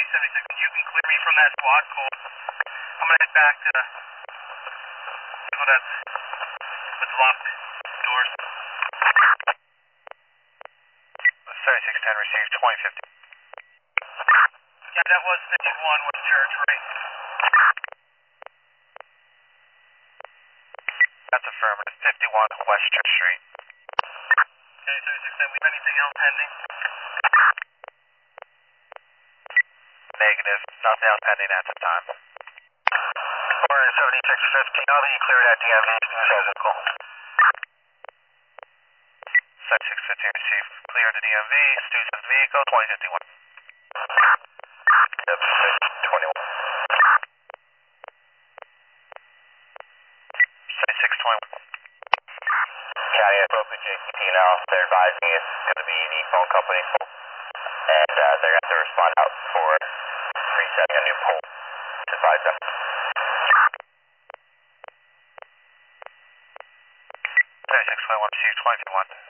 76, you can clear me from that squad call. I'm gonna head back to that's with locked doors. 7610 received 2050. Yeah, that was 51 West Church, right? That's affirmative. 51 West Church Street. Okay, 7610, we have anything else pending? Negative. Nothing else pending at the time. 7615, now that you cleared at DMV, physical. 7615 received. Cleared to DMV, student's vehicle, 2051. Yep, 621. 7621. County appropriate JPT now, they're advising it's going to be the phone company, and they're going to have to respond out for resetting a new pole. Advise them. 7621 received 2051.